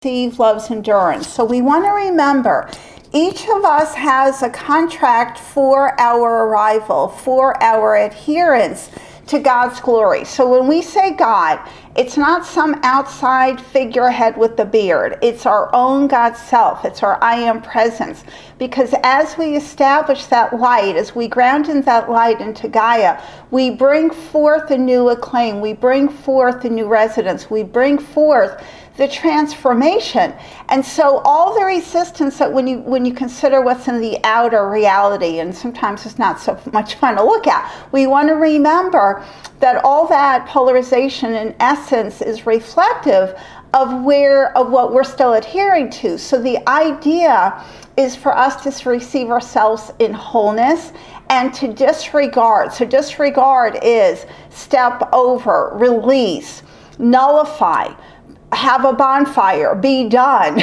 receive love's endurance. So we want to remember, each of us has a contract for our arrival, for our adherence to God's glory. So when we say God, it's not some outside figurehead with the beard. It's our own God self. It's our I am presence. Because as we establish that light, as we ground in that light into Gaia, we bring forth a new acclaim. We bring forth a new residence. We bring forth the transformation. And so all the resistance that when you consider what's in the outer reality, and sometimes it's not so much fun to look at, we want to remember that all that polarization in essence is reflective of what we're still adhering to. So the idea is for us to receive ourselves in wholeness and to disregard. So disregard is step over, release, nullify, have a bonfire, be done,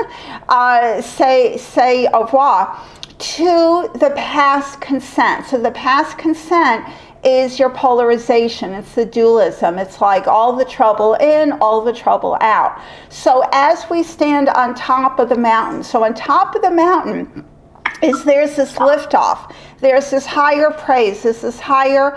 say au revoir to the past consent. So the past consent is your polarization. It's the dualism. It's like all the trouble in, all the trouble out. So as we stand on top of the mountain, so on top of the mountain there's this liftoff. There's this higher praise. There's this higher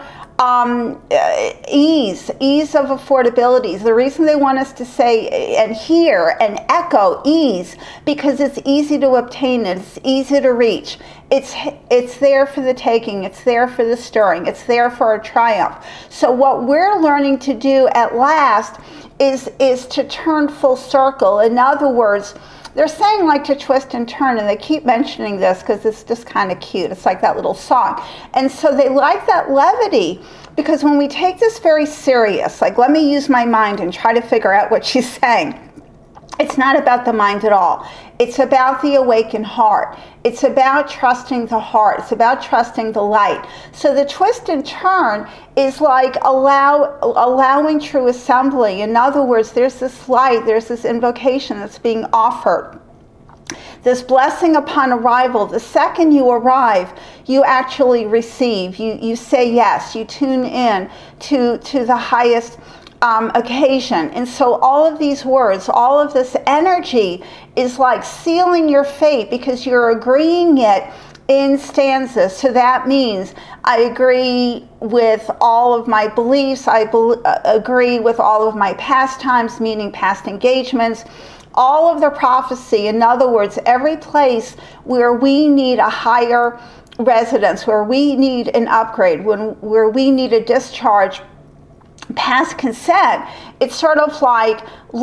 ease of affordability. The reason they want us to say and hear and echo ease, because it's easy to obtain, it's easy to reach. It's there for the taking, it's there for the stirring, it's there for a triumph. So what we're learning to do at last is to turn full circle. In other words, they're saying like to twist and turn, and they keep mentioning this because it's just kind of cute. It's like that little song. And so they like that levity, because when we take this very serious, like let me use my mind and try to figure out what she's saying, it's not about the mind at all. It's about the awakened heart. It's about trusting the heart. It's about trusting the light. So the twist and turn is like allowing true assembly. In other words, there's this light, there's this invocation that's being offered. This blessing upon arrival. The second you arrive, you actually receive. You say yes. You tune in to the highest occasion. And so all of these words, all of this energy is like sealing your fate, because you're agreeing it in stanzas. So that means I agree with all of my beliefs. I agree with all of my pastimes, meaning past engagements. All of the prophecy, in other words, every place where we need a higher residence, where we need an upgrade, where we need a discharge, past consent, it's sort of like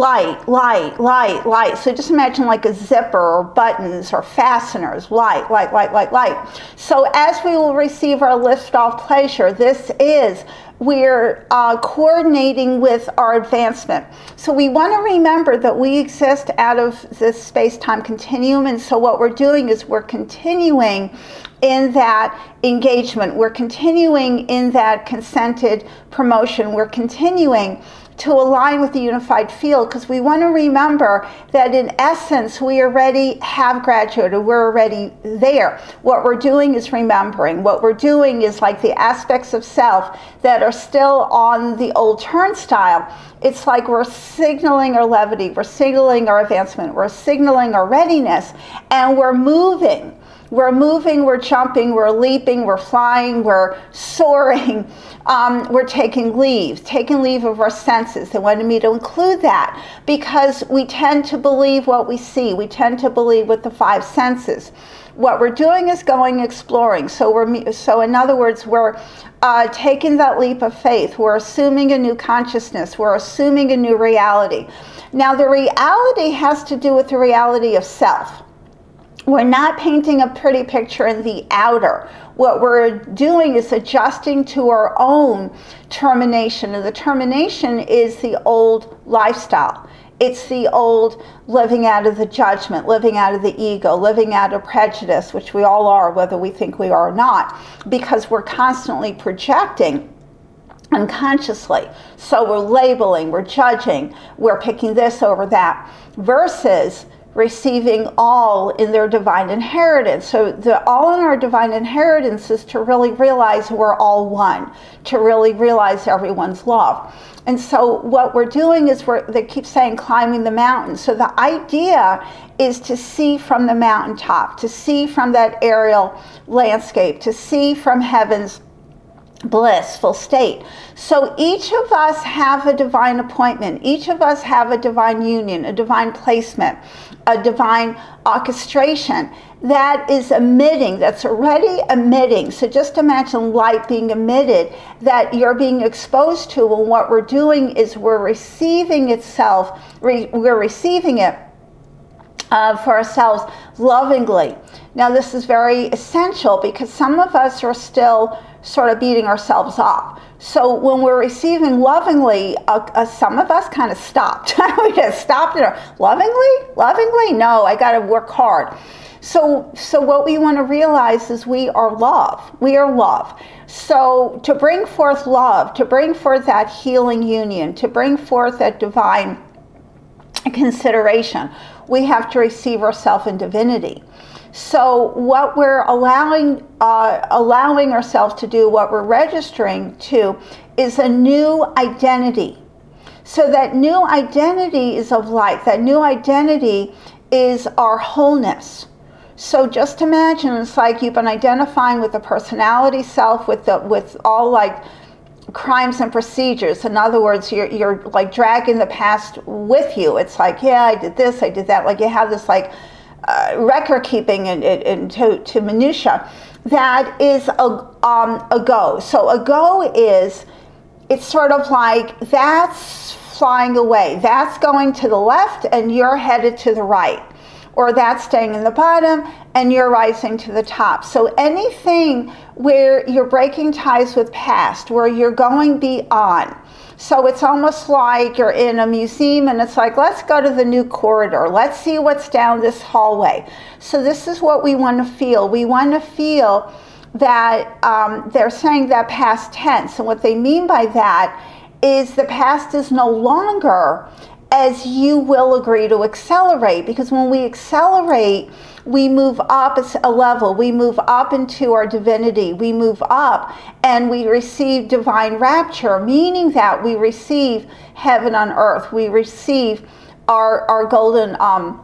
light. So just imagine like a zipper or buttons or fasteners, light. So as we will receive our liftoff pleasure, we're coordinating with our advancement. So we want to remember that we exist out of this space-time continuum, and so what we're doing is we're continuing in that engagement. We're continuing in that consented promotion. We're continuing to align with the unified field, because we want to remember that in essence we already have graduated. We're already there. What we're doing is remembering. What we're doing is like the aspects of self that are still on the old turnstile. It's like we're signaling our levity, we're signaling our advancement, we're signaling our readiness, and we're moving. We're moving, we're jumping, we're leaping, we're flying, we're soaring. We're taking leave of our senses. They wanted me to include that because we tend to believe what we see. We tend to believe with the five senses. What we're doing is going exploring. So in other words, we're taking that leap of faith. We're assuming a new consciousness. We're assuming a new reality. Now, the reality has to do with the reality of self. We're not painting a pretty picture in the outer. What we're doing is adjusting to our own termination. And the termination is the old lifestyle. It's the old living out of the judgment, living out of the ego, living out of prejudice, which we all are, whether we think we are or not, because we're constantly projecting unconsciously. So we're labeling, we're judging, we're picking this over that, versus receiving all in their divine inheritance. So the all in our divine inheritance is to really realize we're all one, to really realize everyone's love. And so what we're doing is they keep saying climbing the mountain. So the idea is to see from the mountaintop, to see from that aerial landscape, to see from heaven's blissful state. So each of us have a divine appointment. Each of us have a divine union, a divine placement, a divine orchestration that is emitting, that's already emitting. So just imagine light being emitted that you're being exposed to, and what we're doing is we're receiving it for ourselves lovingly. Now this is very essential because some of us are still sort of beating ourselves up. So when we're receiving lovingly, some of us kind of stopped. We just stopped it. Lovingly? No, I got to work hard. So what we want to realize is we are love. We are love. So to bring forth love, to bring forth that healing union, to bring forth that divine consideration, we have to receive ourselves in divinity. So what we're allowing ourselves to do, what we're registering to, is a new identity. So that new identity is of light. That new identity is our wholeness. So just imagine it's like you've been identifying with the personality self, with all like crimes and procedures. In other words, you're like dragging the past with you. It's like, yeah, I did this, I did that. Like you have this like record keeping to minutia. That is a go. So a go is, it's sort of like that's flying away. That's going to the left and you're headed to the right. Or that's staying in the bottom and you're rising to the top. So anything where you're breaking ties with past, where you're going beyond. So it's almost like you're in a museum and it's like, let's go to the new corridor. Let's see what's down this hallway. So this is what we want to feel. We want to feel that they're saying that past tense. And what they mean by that is the past is no longer as you will agree to accelerate. Because when we accelerate, we move up a level. We move up into our divinity. We move up and we receive divine rapture, meaning that we receive heaven on earth. We receive our golden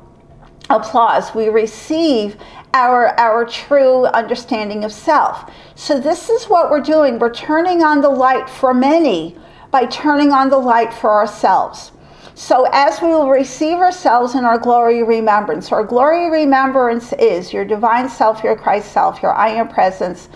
applause. We receive our true understanding of self. So this is what we're doing. We're turning on the light for many by turning on the light for ourselves. So as we will receive ourselves in our glory remembrance, our glory remembrance is your divine self, your Christ self, your I am presence,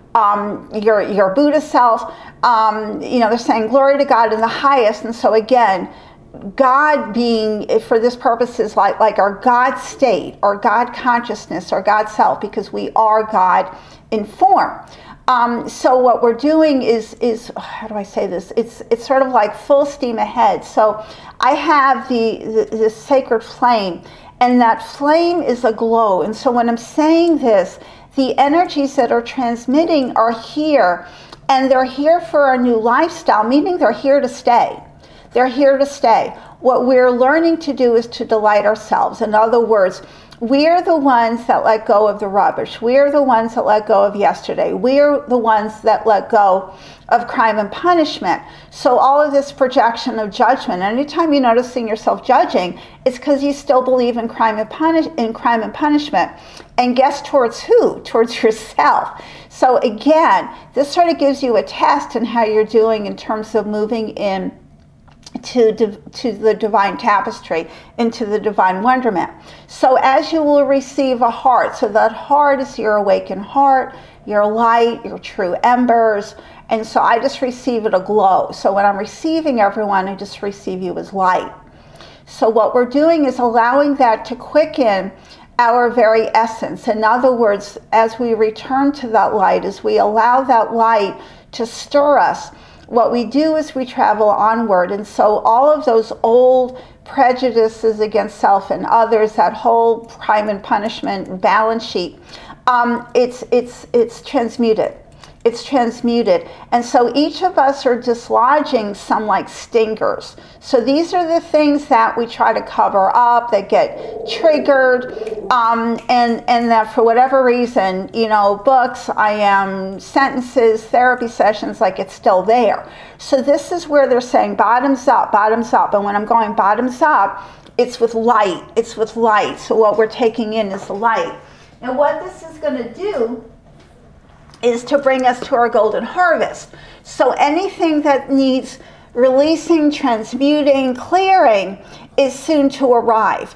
your Buddha self. They're saying glory to God in the highest. And so again, God being, for this purpose, is like our God state, or God consciousness, or God self, because we are God in form. So what we're doing is how do I say this? It's sort of like full steam ahead. So I have the sacred flame, and that flame is a glow. And so when I'm saying this, the energies that are transmitting are here, and they're here for a new lifestyle, meaning they're here to stay. They're here to stay. What we're learning to do is to delight ourselves. In other words, we're the ones that let go of the rubbish. We're the ones that let go of yesterday. We're the ones that let go of crime and punishment. So all of this projection of judgment, anytime you're noticing yourself judging, it's because you still believe in crime and punishment. And guess towards who? Towards yourself. So again, this sort of gives you a test in how you're doing in terms of moving in to the divine tapestry, into the divine wonderment. So as you will receive a heart, so that heart is your awakened heart, your light, your true embers, and so I just receive it aglow. So when I'm receiving everyone, I just receive you as light. So what we're doing is allowing that to quicken our very essence. In other words, as we return to that light, as we allow that light to stir us, what we do is we travel onward. And so all of those old prejudices against self and others, that whole crime and punishment balance sheet, it's transmuted. It's transmuted. And so each of us are dislodging some like stingers. So these are the things that we try to cover up, that get triggered, and that for whatever reason, books, sentences, therapy sessions, like it's still there. So this is where they're saying bottoms up. And when I'm going bottoms up, it's with light. It's with light. So what we're taking in is the light. And what this is going to do is to bring us to our golden harvest. So anything that needs releasing, transmuting, clearing is soon to arrive.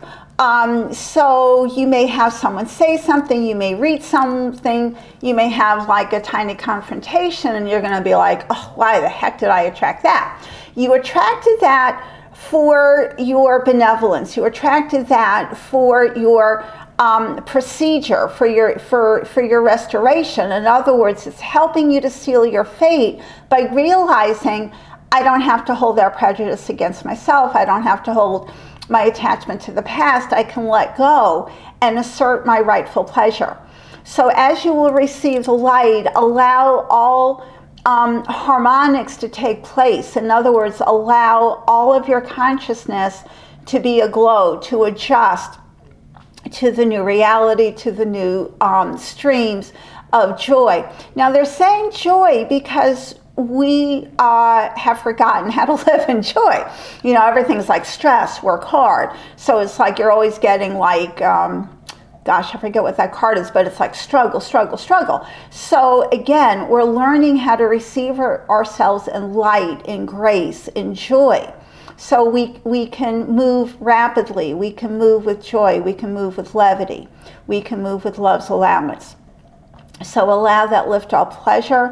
So you may have someone say something, you may read something, you may have like a tiny confrontation, and you're going to be like, oh, why the heck did I attract that? You attracted that for your benevolence. You attracted that for your procedure, for your restoration. In other words, it's helping you to seal your fate by realizing I don't have to hold that prejudice against myself. I don't have to hold my attachment to the past. I can let go and assert my rightful pleasure. So as you will receive the light, allow all harmonics to take place. In other words, allow all of your consciousness to be aglow, to adjust to the new reality, to the new streams of joy. Now they're saying joy because we have forgotten how to live in joy. Everything's like stress, work hard. So it's like you're always getting like, gosh, I forget what that card is, but it's like struggle. So again, we're learning how to receive ourselves in light, in grace, in joy. So we can move rapidly, we can move with joy, we can move with levity, we can move with love's allowance. So allow that lift-off pleasure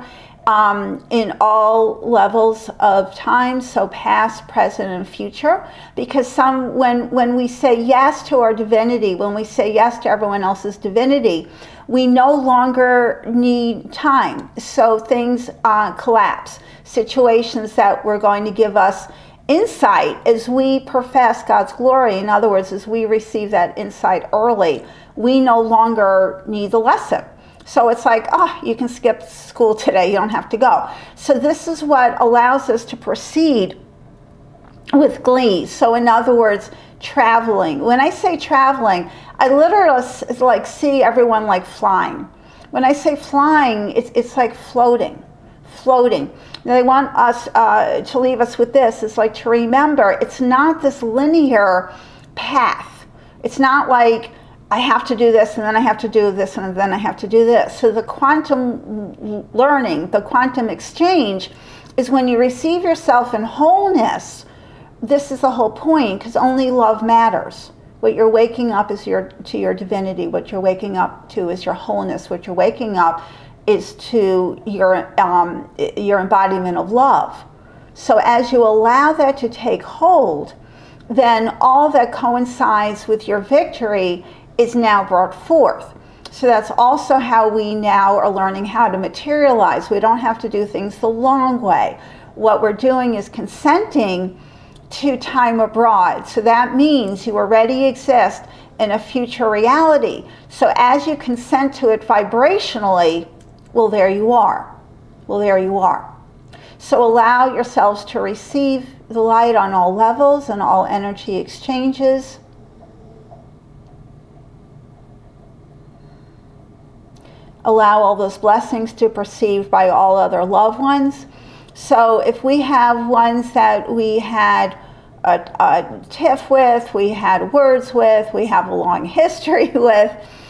in all levels of time, so past, present, and future. Because when we say yes to our divinity, when we say yes to everyone else's divinity, we no longer need time. So things collapse. Situations that were going to give us insight as we profess God's glory, in other words, as we receive that insight early, we no longer need the lesson. So it's like, you can skip school today, you don't have to go. So this is what allows us to proceed with glee. So in other words, traveling. When I say traveling, I literally see everyone like flying. When I say flying, it's like floating. They want us to leave us with this. It's like to remember, it's not this linear path. It's not like I have to do this and then I have to do this and then I have to do this. So the quantum learning, the quantum exchange is when you receive yourself in wholeness. This is the whole point, because only love matters. What you're waking up is to your divinity. What you're waking up to is your wholeness. What you're waking up is to your embodiment of love. So as you allow that to take hold, then all that coincides with your victory is now brought forth. So that's also how we now are learning how to materialize. We don't have to do things the long way. What we're doing is consenting to time abroad. So that means you already exist in a future reality. So as you consent to it vibrationally, well, there you are. So allow yourselves to receive the light on all levels and all energy exchanges. Allow all those blessings to be perceived by all other loved ones. So if we have ones that we had a tiff with, we had words with, we have a long history with,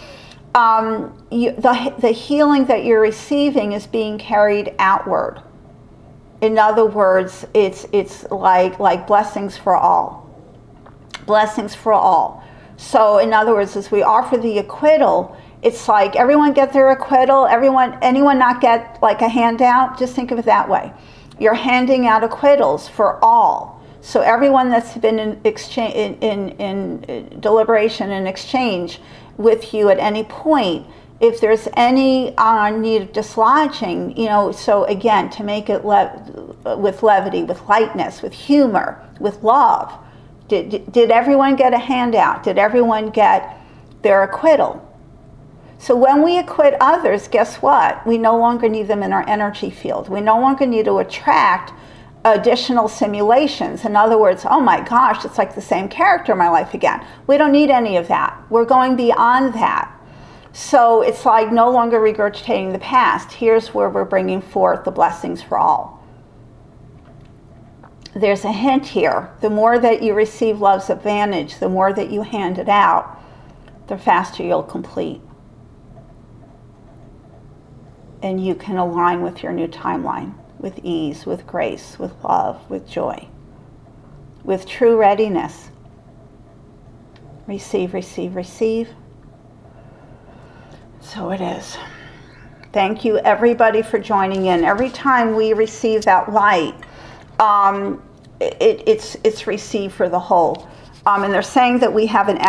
the healing that you're receiving is being carried outward. In other words, it's like blessings for all. Blessings for all. So in other words, as we offer the acquittal, it's like everyone get their acquittal, anyone not get like a handout, just think of it that way. You're handing out acquittals for all. So everyone that's been in exchange, in deliberation and exchange with you at any point, if there's any need of dislodging, so again, to make it with levity, with lightness, with humor, with love. Did everyone get a handout? Did everyone get their acquittal? So when we acquit others, guess what? We no longer need them in our energy field. We no longer need to attract additional simulations. In other words, oh my gosh, it's like the same character in my life again. We don't need any of that. We're going beyond that. So it's like no longer regurgitating the past. Here's where we're bringing forth the blessings for all. There's a hint here. The more that you receive love's advantage, the more that you hand it out, the faster you'll complete. And you can align with your new timeline, with ease, with grace, with love, with joy, with true readiness. Receive, receive, receive. So it is. Thank you, everybody, for joining in. Every time we receive that light, it's received for the whole. And they're saying that we have an